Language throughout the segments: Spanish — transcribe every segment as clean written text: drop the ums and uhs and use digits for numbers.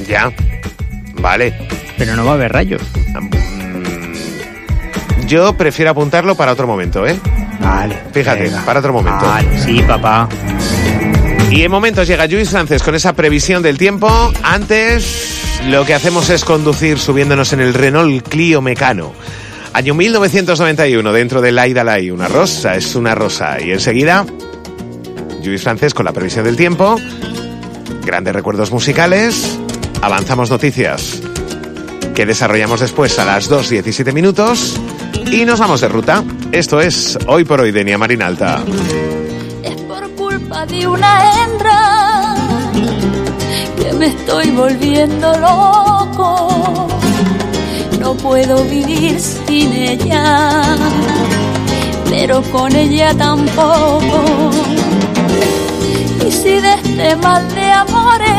Ya, vale. Pero no va a haber rayos. Yo prefiero apuntarlo para otro momento, ¿eh? Vale. Fíjate, venga. para otro momento. Vale, sí, papá. Y en momentos llega Lluís Francés con esa previsión del tiempo. Antes, lo que hacemos es conducir subiéndonos en el Renault Clio Mecano. Año 1991, dentro del Aidalay. Una rosa es una rosa. Y enseguida, Lluís Francés con la previsión del tiempo. Grandes recuerdos musicales. Avanzamos noticias que desarrollamos después a las 2:17 minutos. Y nos vamos de ruta. Esto es Hoy por Hoy, Denia Marinalta. Es por culpa de una hembra que me estoy volviendo loco. No puedo vivir sin ella, pero con ella tampoco. Y si de este mal de amores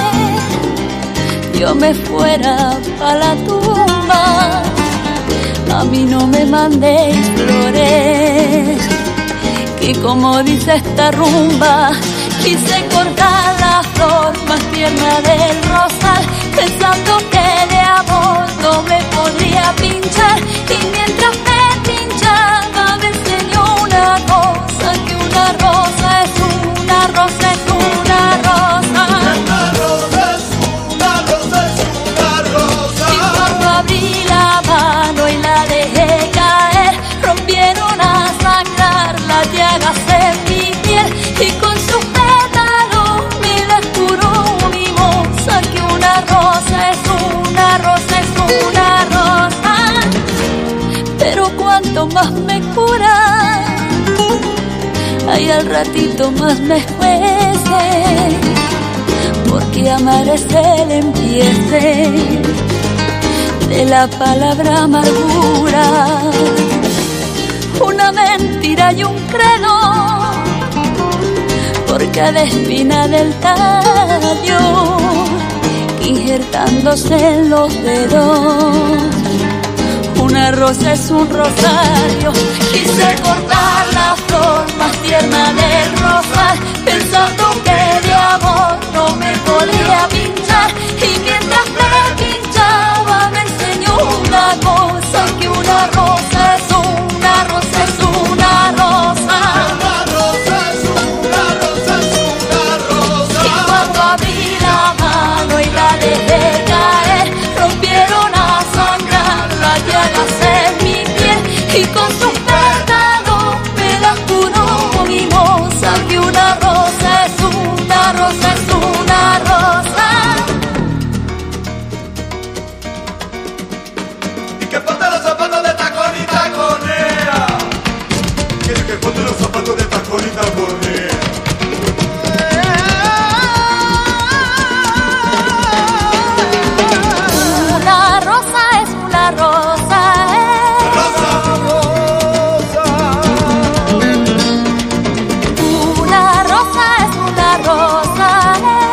yo me fuera pa' la tumba, a mí no me mandéis flores, que como dice esta rumba, quise cortar la flor más tierna del rosal, pensando que de amor no me podría pinchar. Y mientras me pinchaba me enseñó una cosa, que una rosa es una rosa, es una rosa. Una rosa es una rosa, es una rosa. Y cuando abrí la mano y la dejé caer, rompieron a sangrar las llagas en mi piel, y con sus pétalos me las curó mi moza, que una rosa es una rosa, es una rosa. Pero cuanto más me cura, ay, al ratito más me juece, porque amar es el empiece de la palabra amargura. Una mentira y un credo por cada espina del tallo, injertándose en los dedos. Una rosa es un rosario. Quise cortar la flor más tierna del rosal, pensando que de amor no me podía pinchar. Y mientras me pinchaba me enseñó una cosa, que una rosa es una rosa, es una rosa. Una rosa es una rosa, es una rosa. Y cuando abrí la mano y la dejé caer, rompieron a sangrar las llagas en mi piel, y con sus pétalos me las curó mi moza, que una rosa es una rosa, es una rosa. Y que ponte los zapatos de tacón y taconea. Quiere que ponte los zapatos de tacón y taconea. Una rosa es una rosa, Rosa, una rosa es una rosa,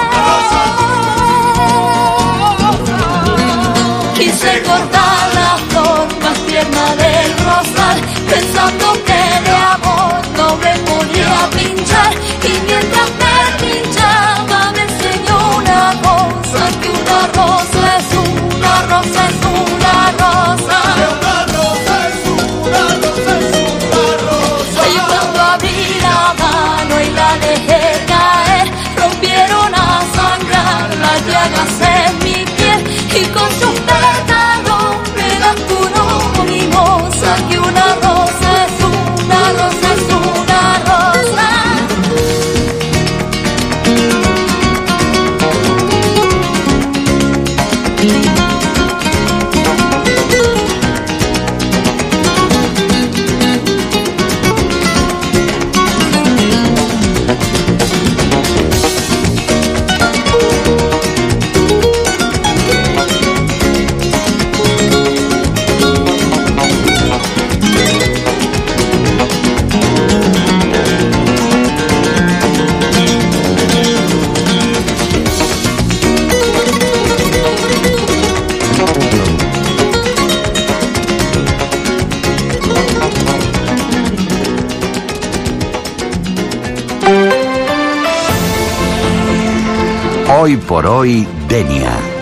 Quise cortar la flor más tierna del rosal, pensando que de amor no me podía pinchar. Y mientras me pinchaba me enseñó una cosa, que una rosa es una rosa, es una rosa. una rosa es una rosa, es una rosa. Y cuando abrí la mano y la dejé caer, rompieron a sangrar las llagas en mi piel, y con sus pétalos me las curó mi moza, que una rosa es una rosa, es una rosa. Hoy por hoy, Denia.